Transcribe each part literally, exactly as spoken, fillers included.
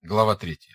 Глава третья.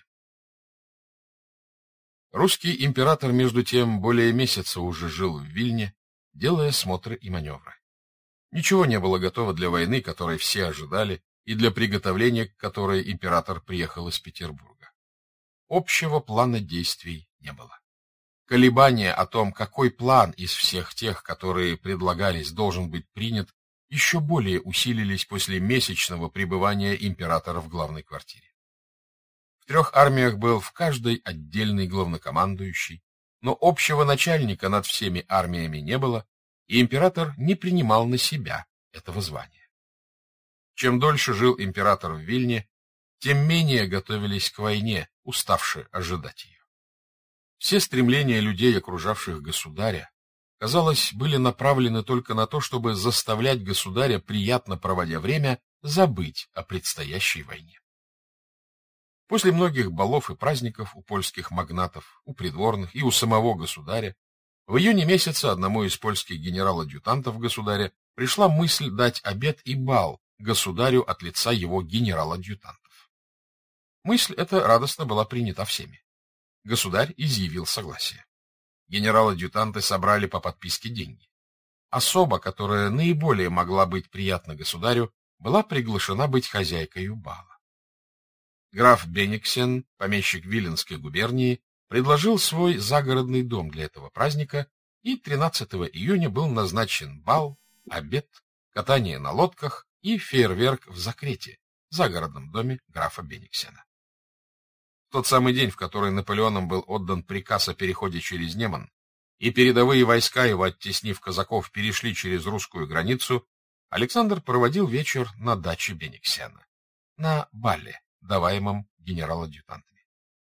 Русский император, между тем, более месяца уже жил в Вильне, делая смотры и маневры. Ничего не было готово для войны, которой все ожидали, и для приготовления к которой император приехал из Петербурга. Общего плана действий не было. Колебания о том, какой план из всех тех, которые предлагались, должен быть принят, еще более усилились после месячного пребывания императора в главной квартире. В трех армиях был в каждой отдельный главнокомандующий, но общего начальника над всеми армиями не было, и император не принимал на себя этого звания. Чем дольше жил император в Вильне, тем менее готовились к войне, уставшие ожидать ее. Все стремления людей, окружавших государя, казалось, были направлены только на то, чтобы заставлять государя, приятно проводя время, забыть о предстоящей войне. После многих балов и праздников у польских магнатов, у придворных и у самого государя, в июне месяце одному из польских генерал-адъютантов государя пришла мысль дать обед и бал государю от лица его генерал-адъютантов. Мысль эта радостно была принята всеми. Государь изъявил согласие. Генерал-адъютанты собрали по подписке деньги. Особа, которая наиболее могла быть приятна государю, была приглашена быть хозяйкою бала. Граф Бениксен, помещик Виленской губернии, предложил свой загородный дом для этого праздника, и тринадцатого июня был назначен бал, обед, катание на лодках и фейерверк в Закрете, загородном доме графа Бениксена. В тот самый день, в который Наполеоном был отдан приказ о переходе через Неман, и передовые войска его, оттеснив казаков, перешли через русскую границу, Александр проводил вечер на даче Бениксена, на бале, даваемом генерал-адъютантами.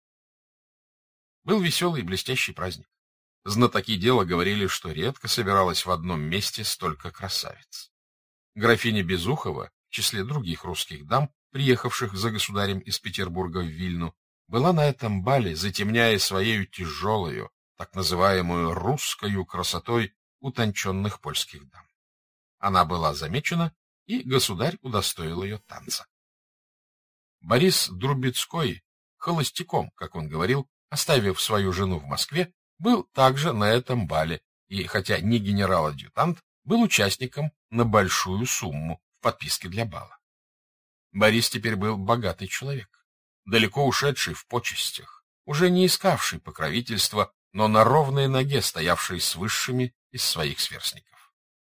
Был веселый и блестящий праздник. Знатоки дела говорили, что редко собиралось в одном месте столько красавиц. Графиня Безухова, в числе других русских дам, приехавших за государем из Петербурга в Вильну, была на этом бале, затемняя своею тяжелою, так называемую русскою красотой утонченных польских дам. Она была замечена, и государь удостоил ее танца. Борис Друбецкой, холостяком, как он говорил, оставив свою жену в Москве, был также на этом бале, и, хотя не генерал-адъютант, был участником на большую сумму в подписке для бала. Борис теперь был богатый человек, далеко ушедший в почестях, уже не искавший покровительства, но на ровной ноге стоявший с высшими из своих сверстников.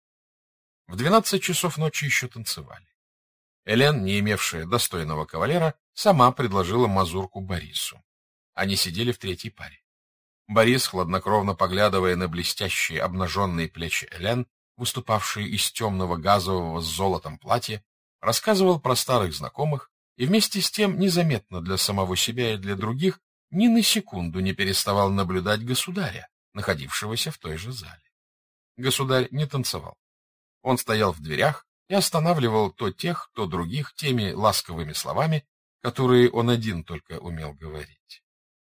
В двенадцать часов ночи еще танцевали. Элен, не имевшая достойного кавалера, сама предложила мазурку Борису. Они сидели в третьей паре. Борис, хладнокровно поглядывая на блестящие обнаженные плечи Элен, выступавшие из темного газового с золотом платья, рассказывал про старых знакомых и вместе с тем незаметно для самого себя и для других ни на секунду не переставал наблюдать государя, находившегося в той же зале. Государь не танцевал. Он стоял в дверях и останавливал то тех, то других теми ласковыми словами, которые он один только умел говорить.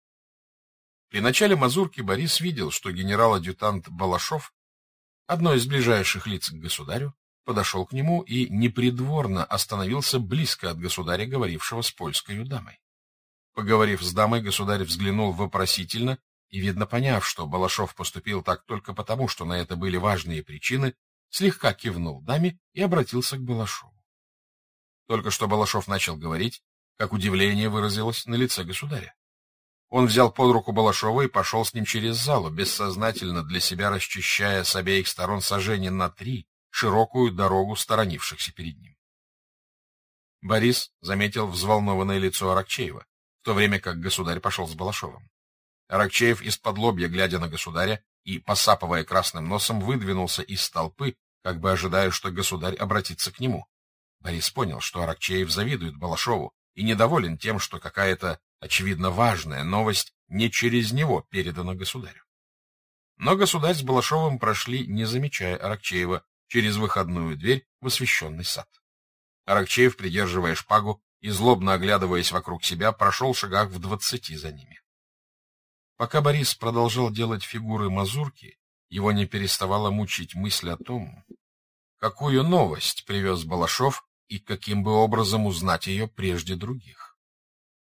При начале мазурки Борис видел, что генерал-адъютант Балашов, одно из ближайших лиц к государю, подошел к нему и непридворно остановился близко от государя, говорившего с польской дамой. Поговорив с дамой, государь взглянул вопросительно и, видно поняв, что Балашов поступил так только потому, что на это были важные причины, слегка кивнул даме и обратился к Балашову. Только что Балашов начал говорить, как удивление выразилось на лице государя. Он взял под руку Балашова и пошел с ним через залу, бессознательно для себя расчищая с обеих сторон сажени на три широкую дорогу сторонившихся перед ним. Борис заметил взволнованное лицо Аракчеева, в то время как государь пошел с Балашовым. Аракчеев из-под лобья, глядя на государя и посапывая красным носом, выдвинулся из толпы, как бы ожидая, что государь обратится к нему. Борис понял, что Аракчеев завидует Балашову и недоволен тем, что какая-то, очевидно, важная новость не через него передана государю. Но государь с Балашовым прошли, не замечая Аракчеева, через выходную дверь в освещенный сад. Аракчеев, придерживая шпагу и злобно оглядываясь вокруг себя, прошел шагах в двадцати за ними. Пока Борис продолжал делать фигуры мазурки, его не переставала мучить мысль о том, какую новость привез Балашов и каким бы образом узнать ее прежде других. В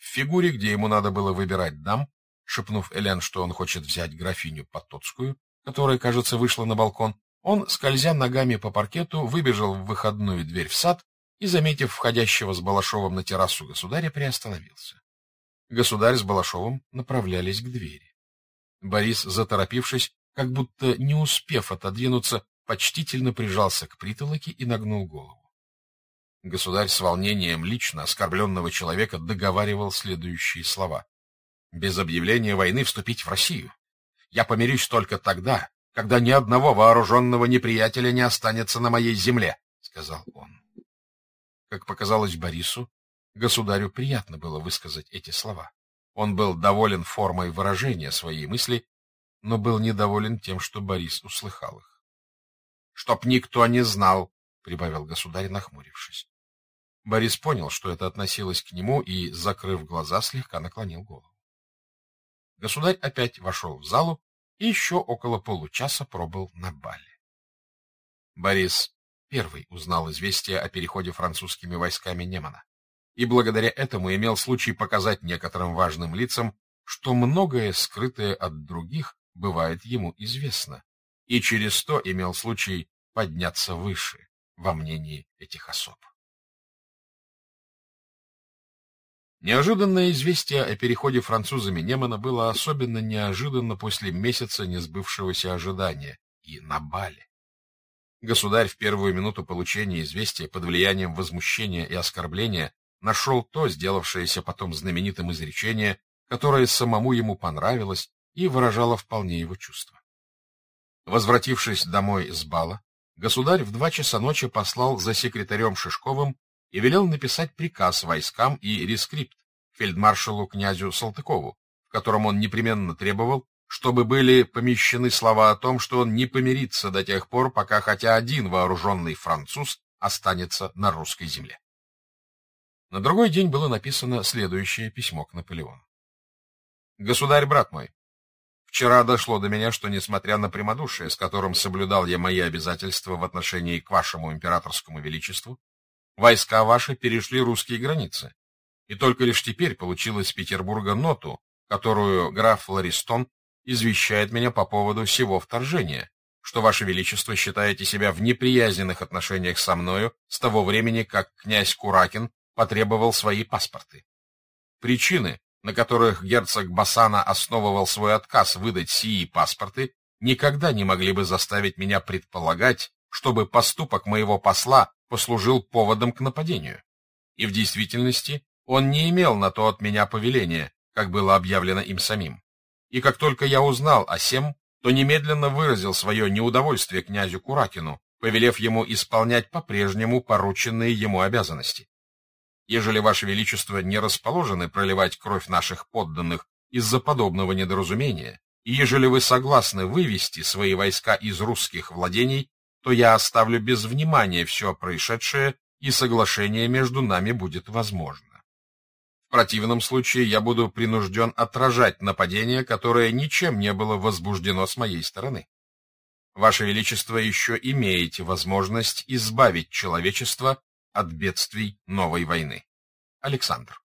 фигуре, где ему надо было выбирать дам, шепнув Элен, что он хочет взять графиню Потоцкую, которая, кажется, вышла на балкон, он, скользя ногами по паркету, выбежал в выходную дверь в сад и, заметив входящего с Балашовым на террасу государя, приостановился. Государь с Балашовым направлялись к двери. Борис, заторопившись, как будто не успев отодвинуться, почтительно прижался к притолоке и нагнул голову. Государь с волнением лично оскорбленного человека договаривал следующие слова. «Без объявления войны вступить в Россию. Я помирюсь только тогда, когда ни одного вооруженного неприятеля не останется на моей земле», — сказал он. Как показалось Борису, государю приятно было высказать эти слова. Он был доволен формой выражения своей мысли, но был недоволен тем, что Борис услыхал их. «Чтоб никто не знал», — прибавил государь, нахмурившись. Борис понял, что это относилось к нему, и, закрыв глаза, слегка наклонил голову. Государь опять вошел в залу и еще около получаса пробыл на бале. Борис первый узнал известие о переходе французскими войсками Немана, и благодаря этому имел случай показать некоторым важным лицам, что многое, скрытое от других, бывает ему известно, и через то имел случай подняться выше во мнении этих особ. Неожиданное известие о переходе французами Немана было особенно неожиданно после месяца несбывшегося ожидания и на бале. Государь в первую минуту получения известия под влиянием возмущения и оскорбления нашел то, сделавшееся потом знаменитым изречение, которое самому ему понравилось и выражало вполне его чувства. Возвратившись домой с бала, государь в два часа ночи послал за секретарем Шишковым и велел написать приказ войскам и рескрипт фельдмаршалу князю Салтыкову, в котором он непременно требовал, чтобы были помещены слова о том, что он не помирится до тех пор, пока хотя один вооруженный француз останется на русской земле. На другой день было написано следующее письмо к Наполеону. «Государь, брат мой, вчера дошло до меня, что, несмотря на прямодушие, с которым соблюдал я мои обязательства в отношении к вашему императорскому величеству, войска ваши перешли русские границы, и только лишь теперь получил из Петербурга ноту, которую граф Ларистон извещает меня по поводу сего вторжения, что ваше величество считаете себя в неприязненных отношениях со мною с того времени, как князь Куракин потребовал свои паспорты. Причины, на которых герцог Бассана основывал свой отказ выдать сии паспорты, никогда не могли бы заставить меня предполагать, чтобы поступок моего посла послужил поводом к нападению. И в действительности он не имел на то от меня повеления, как было объявлено им самим. И как только я узнал о сем, то немедленно выразил свое неудовольствие князю Куракину, повелев ему исполнять по-прежнему порученные ему обязанности. Ежели ваше величество не расположены проливать кровь наших подданных из-за подобного недоразумения, и ежели вы согласны вывести свои войска из русских владений, то я оставлю без внимания все происшедшее, и соглашение между нами будет возможно. В противном случае я буду принужден отражать нападение, которое ничем не было возбуждено с моей стороны. Ваше Величество еще имеете возможность избавить человечество от бедствий новой войны. Александр.